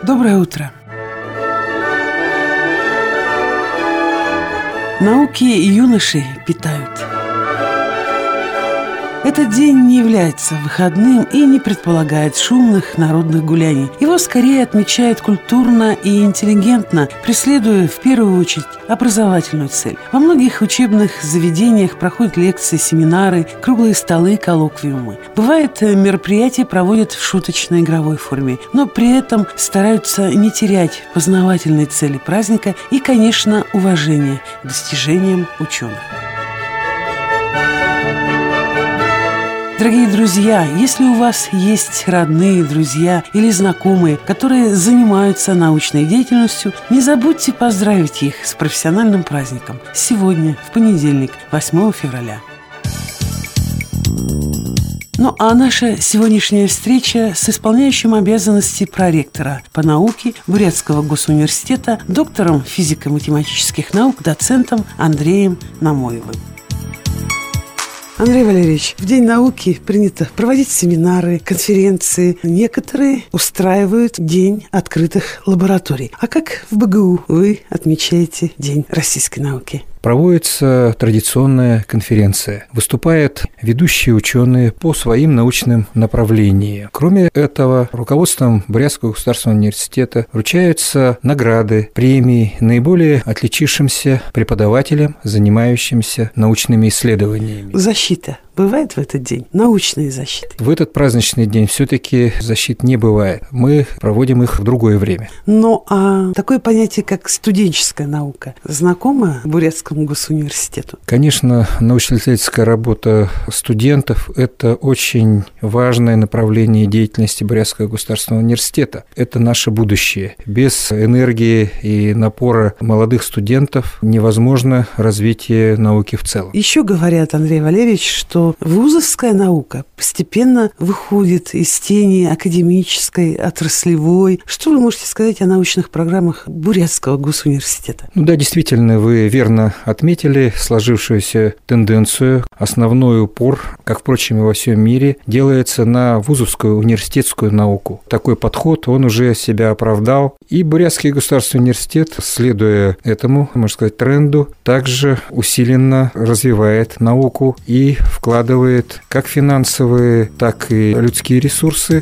Доброе утро. Науки юношей питают. Этот день не является выходным и не предполагает шумных народных гуляний. Его скорее отмечают культурно и интеллигентно, преследуя в первую очередь образовательную цель. Во многих учебных заведениях проходят лекции, семинары, круглые столы, коллоквиумы. Бывает, мероприятия проводят в шуточной игровой форме, но при этом стараются не терять познавательной цели праздника и, конечно, уважения к достижениям ученых. Дорогие друзья, если у вас есть родные, друзья или знакомые, которые занимаются научной деятельностью, не забудьте поздравить их с профессиональным праздником сегодня, в понедельник, 8 февраля. Ну а наша сегодняшняя встреча с исполняющим обязанности проректора по науке Бурятского госуниверситета, доктором физико-математических наук, доцентом Андреем Намоевым. Андрей Валерьевич, в День науки принято проводить семинары, конференции. Некоторые устраивают День открытых лабораторий. А как в БГУ вы отмечаете День российской науки? Проводится традиционная конференция. Выступают ведущие ученые по своим научным направлениям. Кроме этого, руководством Бурятского государственного университета вручаются награды, премии наиболее отличившимся преподавателям, занимающимся научными исследованиями. Защита бывает в этот день? Научные защиты? В этот праздничный день все-таки защит не бывает. Мы проводим их в другое время. Ну, а такое понятие, как студенческая наука, знакомо Бурятскому госуниверситету? Конечно, научно-исследовательская работа студентов – это очень важное направление деятельности Бурятского государственного университета. Это наше будущее. Без энергии и напора молодых студентов невозможно развитие науки в целом. Еще говорят, Андрей Валерьевич, что вузовская наука постепенно выходит из тени академической, отраслевой. Что вы можете сказать о научных программах Бурятского госуниверситета? Да, действительно, вы верно отметили сложившуюся тенденцию. Основной упор, как, впрочем, и во всем мире, делается на вузовскую университетскую науку. Такой подход, он уже себя оправдал. И Бурятский государственный университет, следуя этому, можно сказать, тренду, также усиленно развивает науку и вкладывает как финансовые, так и людские ресурсы.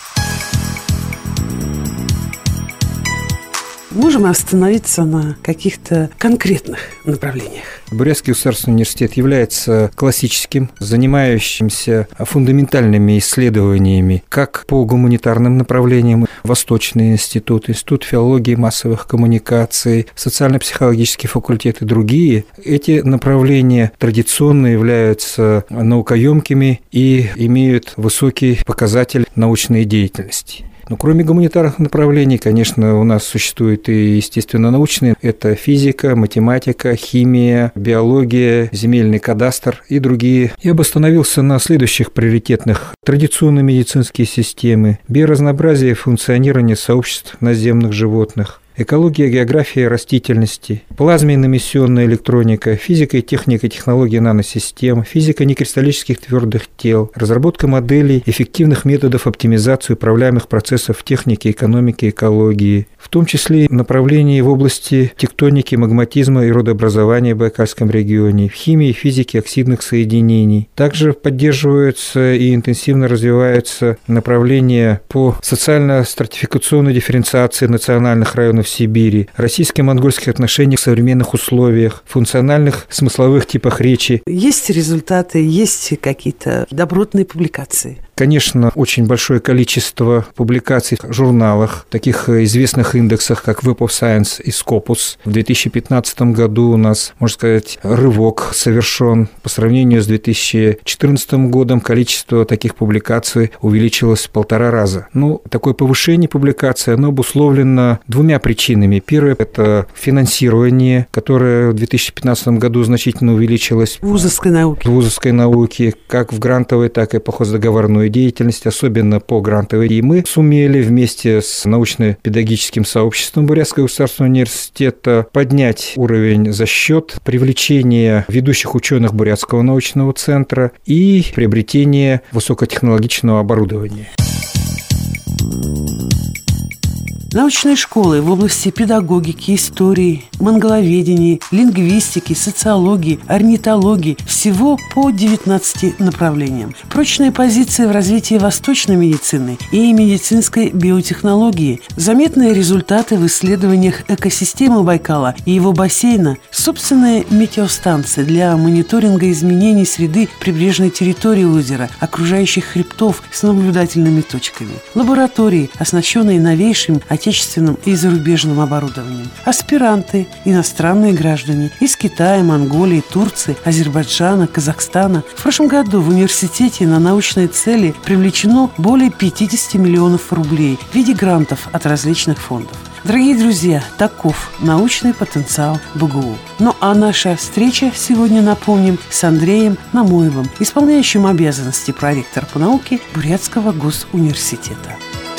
Можем остановиться на каких-то конкретных направлениях? Бурятский государственный университет является классическим, занимающимся фундаментальными исследованиями как по гуманитарным направлениям: Восточный институт, Институт филологии и массовых коммуникаций, социально-психологический факультет и другие. Эти направления традиционно являются наукоемкими и имеют высокий показатель научной деятельности. Но кроме гуманитарных направлений, конечно, у нас существуют и естественно-научные. Это физика, математика, химия, биология, земельный кадастр и другие. Я бы остановился на следующих приоритетных: традиционные медицинские системы, биоразнообразие и функционирование сообществ наземных животных, экология, география растительности, плазменно-эмиссионная электроника, физика и техника, технологии наносистем, физика некристаллических твердых тел, разработка моделей эффективных методов оптимизации управляемых процессов в технике, экономике, экологии, в том числе направлений в области тектоники, магматизма и родообразования в Байкальском регионе, в химии и физике оксидных соединений. Также поддерживаются и интенсивно развиваются направления по социально-стратификационной дифференциации национальных районов Сибири, российско-монгольских отношениях в современных условиях, функциональных смысловых типах речи. Есть результаты, есть какие-то добротные публикации? Конечно, очень большое количество публикаций в журналах, таких известных индексах, как Web of Science и Scopus. В 2015 году у нас, можно сказать, рывок совершен. По сравнению с 2014 годом количество таких публикаций увеличилось в 1,5 раза. Такое повышение публикаций, оно обусловлено двумя причинами. Первое – это финансирование, которое в 2015 году значительно увеличилось. В вузовской науке, как в грантовой, так и по хоздоговорной деятельности, особенно по грантовой. И мы сумели вместе с научно-педагогическим сообществом Бурятского государственного университета поднять уровень за счет привлечения ведущих ученых Бурятского научного центра и приобретения высокотехнологичного оборудования. Научные школы в области педагогики, истории, монголоведения, лингвистики, социологии, орнитологии – всего по 19 направлениям. Прочные позиции в развитии восточной медицины и медицинской биотехнологии, заметные результаты в исследованиях экосистемы Байкала и его бассейна, собственные метеостанции для мониторинга изменений среды прибрежной территории озера, окружающих хребтов с наблюдательными точками, лаборатории, оснащенные новейшим отечественным и зарубежным оборудованием, аспиранты, иностранные граждане из Китая, Монголии, Турции, Азербайджана, Казахстана. В прошлом году в университете на научные цели привлечено более 50 миллионов рублей в виде грантов от различных фондов. Дорогие друзья, таков научный потенциал БГУ. Ну а наша встреча сегодня, напомним, с Андреем Намоевым, исполняющим обязанности проректора по науке Бурятского госуниверситета.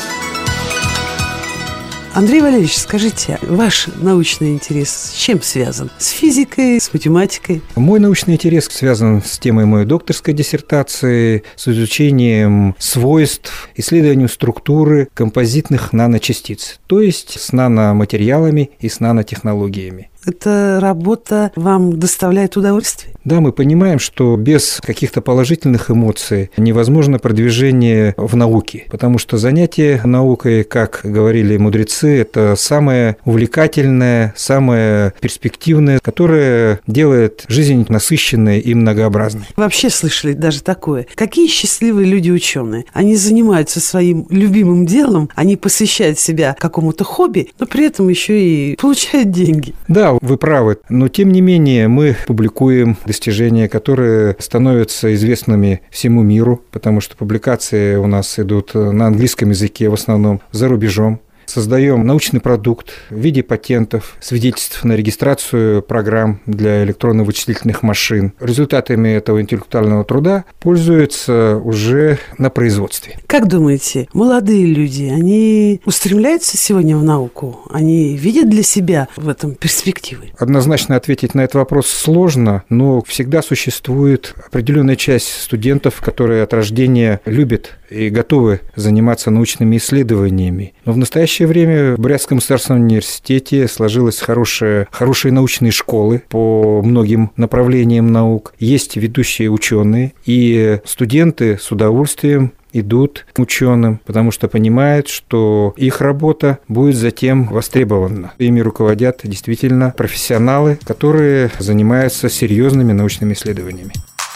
Андрей Валерьевич, скажите, ваш научный интерес с чем связан? С физикой, с математикой? Мой научный интерес связан с темой моей докторской диссертации, с изучением свойств, исследованием структуры композитных наночастиц, то есть с наноматериалами и с нанотехнологиями. Эта работа вам доставляет удовольствие? Да, мы понимаем, что без каких-то положительных эмоций невозможно продвижение в науке, потому что занятие наукой, как говорили мудрецы, это самое увлекательное, самое перспективное, которое делает жизнь насыщенной и многообразной. Вообще слышали даже такое. Какие счастливые люди ученые. Они занимаются своим любимым делом, они посвящают себя какому-то хобби, но при этом еще и получают деньги. Да, вы правы, но тем не менее мы публикуем достижения, которые становятся известными всему миру, потому что публикации у нас идут на английском языке в основном, за рубежом. Создаем научный продукт в виде патентов, свидетельств на регистрацию программ для электронно-вычислительных машин. Результатами этого интеллектуального труда пользуются уже на производстве. Как думаете, молодые люди, они устремляются сегодня в науку? Они видят для себя в этом перспективы? Однозначно ответить на этот вопрос сложно, но всегда существует определенная часть студентов, которые от рождения любят и готовы заниматься научными исследованиями. Но в настоящее время в Бурятском государственном университете сложились хорошие научные школы по многим направлениям наук. Есть ведущие ученые, и студенты с удовольствием идут к ученым, потому что понимают, что их работа будет затем востребована. Ими руководят действительно профессионалы, которые занимаются серьезными научными исследованиями.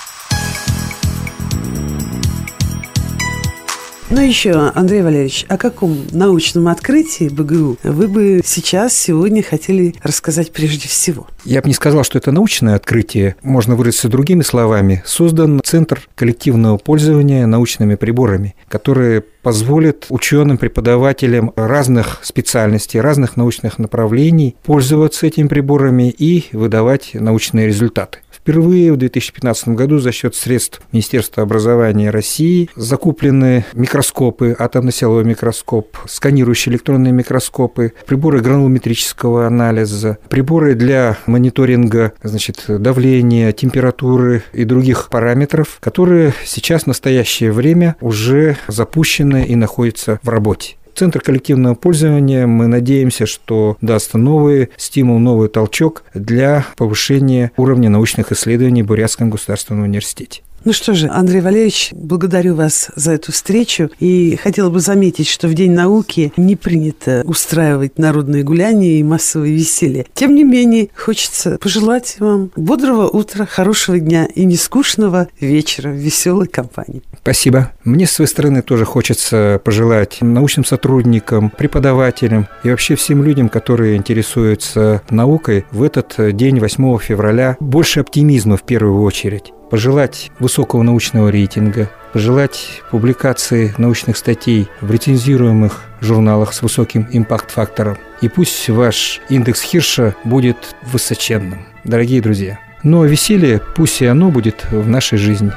Ну еще, Андрей Валерьевич, о каком научном открытии БГУ вы бы сегодня хотели рассказать прежде всего? Я бы не сказал, что это научное открытие. Можно выразиться другими словами. Создан Центр коллективного пользования научными приборами, который позволит ученым, преподавателям разных специальностей, разных научных направлений пользоваться этими приборами и выдавать научные результаты. Впервые в 2015 году за счет средств Министерства образования России закуплены микроскопы, атомно-силовой микроскоп, сканирующие электронные микроскопы, приборы гранулометрического анализа, приборы для мониторинга, давления, температуры и других параметров, которые сейчас в настоящее время уже запущены и находятся в работе. Центр коллективного пользования, мы надеемся, что даст новый стимул, новый толчок для повышения уровня научных исследований в Бурятском государственном университете. Ну что же, Андрей Валерьевич, благодарю вас за эту встречу. И хотела бы заметить, что в День науки не принято устраивать народные гуляния и массовые веселья. Тем не менее, хочется пожелать вам бодрого утра, хорошего дня и нескучного вечера в веселой компании. Спасибо. Мне с своей стороны тоже хочется пожелать научным сотрудникам, преподавателям и вообще всем людям, которые интересуются наукой, в этот день, 8 февраля, больше оптимизма в первую очередь. Пожелать высокого научного рейтинга, пожелать публикации научных статей в рецензируемых журналах с высоким импакт-фактором. И пусть ваш индекс Хирша будет высоченным, дорогие друзья. Но веселье, пусть и оно будет в нашей жизни.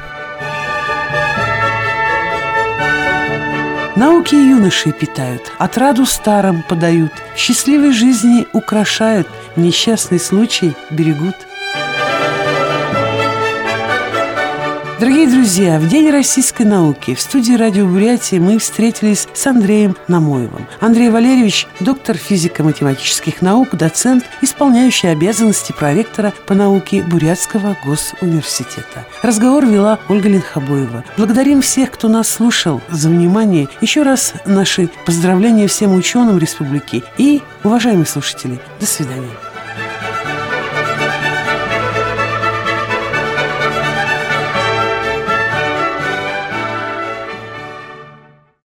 Науки юношей питают, отраду старым подают, счастливой жизни украшают, несчастный случай берегут. Дорогие друзья, в День российской науки в студии «Радио Бурятии» мы встретились с Андреем Намоевым. Андрей Валерьевич – доктор физико-математических наук, доцент, исполняющий обязанности проректора по науке Бурятского госуниверситета. Разговор вела Ольга Ленхобоева. Благодарим всех, кто нас слушал, за внимание. Еще раз наши поздравления всем ученым республики и, уважаемые слушатели, до свидания.